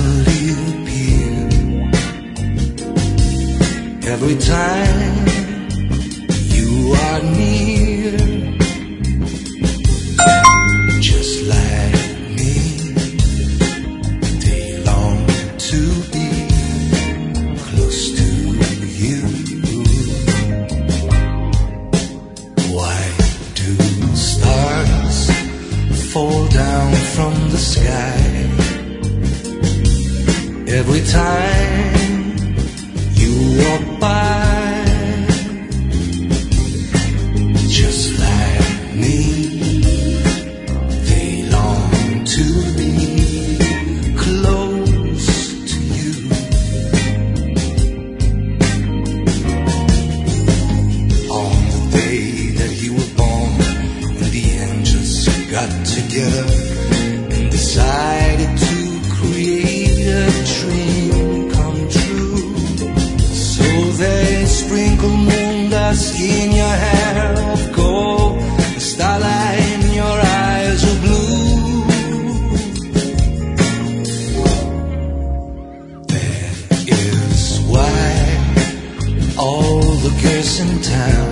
suddenly appear. Every time you are near, just like me, they long to be close to you. Why do stars fall down from the sky every time you walk by? Just like me, they long to be close to you. On the day that you were born, and the angels got together and decided to create a dream come true. So they sprinkle moon dust in your hair of gold, the starlight in your eyes of blue. That is why all the girls in town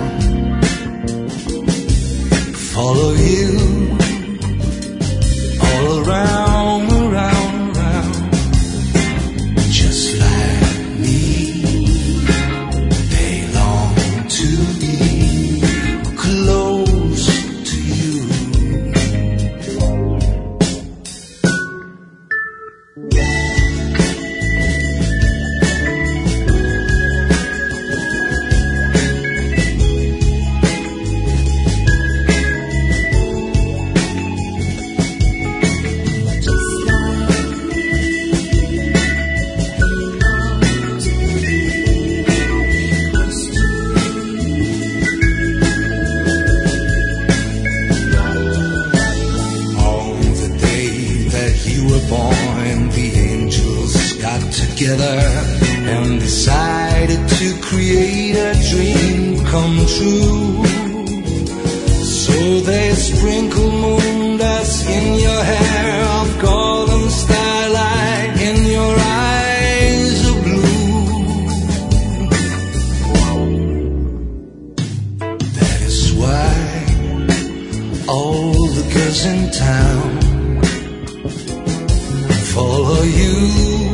follow you all around, around, around. Just like me, they long to be close to you. Born, the angels got together and decided to create a dream come true. So they sprinkle moon dust in your hair of golden starlight, in your eyes of blue. That is why all the girls in town follow you